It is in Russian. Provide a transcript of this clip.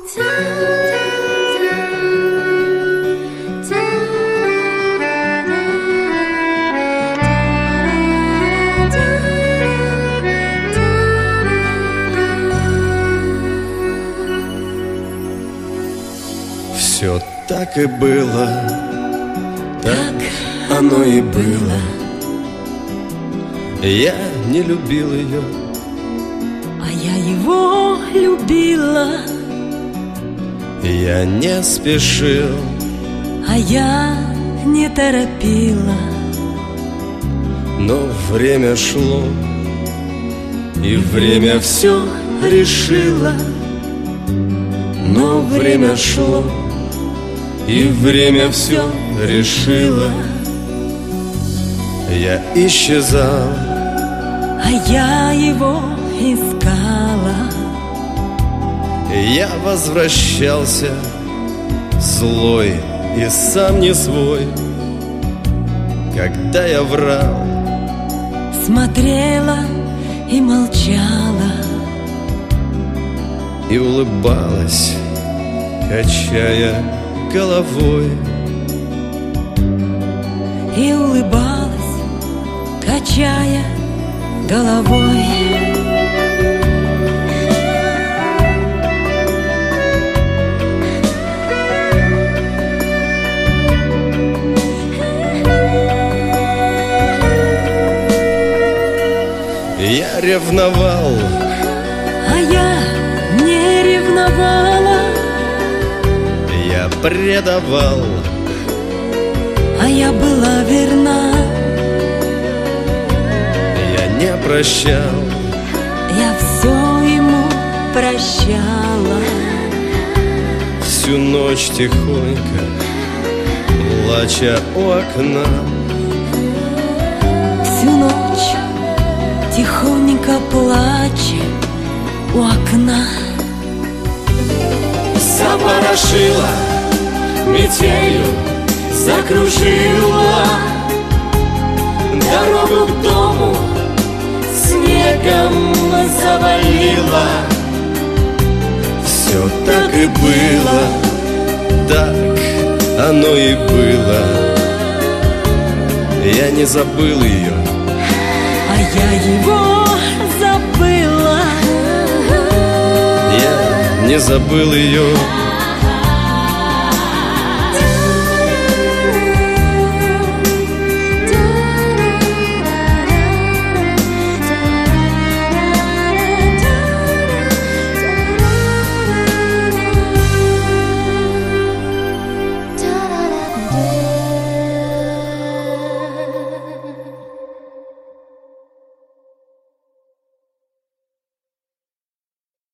Все так и было, так оно и было. Я не любил ее, а я его любила. Я не спешил, а я не торопила. Но время шло, и время все решило. Но время шло, и время все решило. Я исчезал, а я его искала. Я возвращался злой и сам не свой. Когда я врал, смотрела и молчала, и улыбалась, качая головой. И улыбалась, качая головой. Я ревновал, а я не ревновала. Я предавал, а я была верна. Я не прощал, я все ему прощала. Всю ночь тихонько, плача у окна. Всю ночь тихонько плача у окна. Запорошила метелью, закружила дорогу к дому, снегом завалила. Все так и было, так оно и было. Я не забыл ее, а я его забыла. я не забыл ее.